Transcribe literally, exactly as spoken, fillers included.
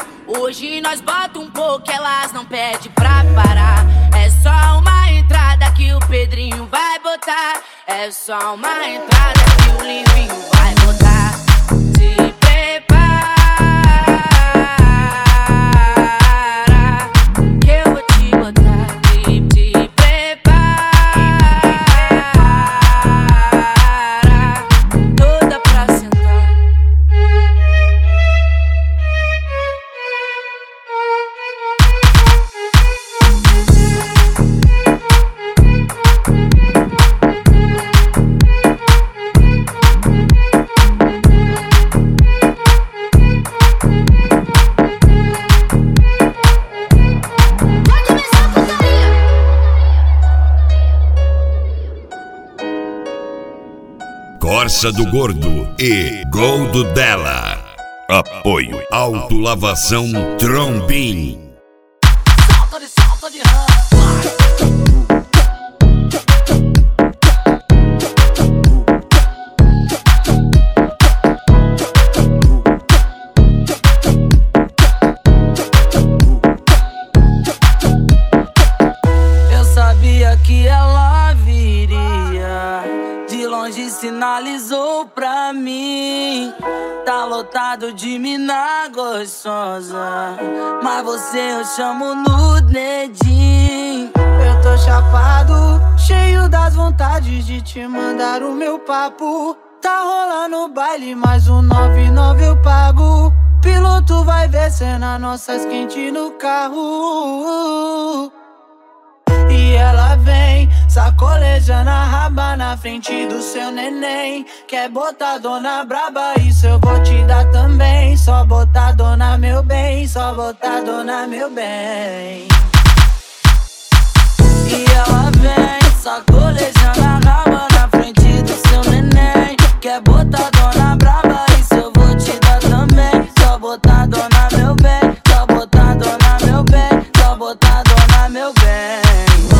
Hoje nós bota um pouco, elas não pedem pra parar. É só uma entrada que o Pedrinho vai botar. É só uma entrada que o Livinho vai botar. Se prepara que eu vou te botar. Se, se prepara toda pra sentar. Corsa do Gordo e Goldo Della. Apoio Autolavação Trombim. Solta de solta de rã. Eu sabia que ela viria, de longe sinalizou pra mim. Tá lotado de mina gostosa, mas você eu chamo no dedinho. Eu tô chapado, cheio das vontades de te mandar o meu papo. Tá rolando o baile, mais um nove nove eu pago. Piloto vai descendo as nossas quentes no carro. E ela vem sacolejando a raba na frente do seu neném. Quer botar dona braba, isso eu vou te dar também. Só botar dona meu bem, só botar dona meu bem. E ela vem sacolejando a raba na frente do seu neném. Quer botar dona braba, isso eu vou te dar também. Só botar dona meu bem, só botar dona meu bem, só botar dona meu bem.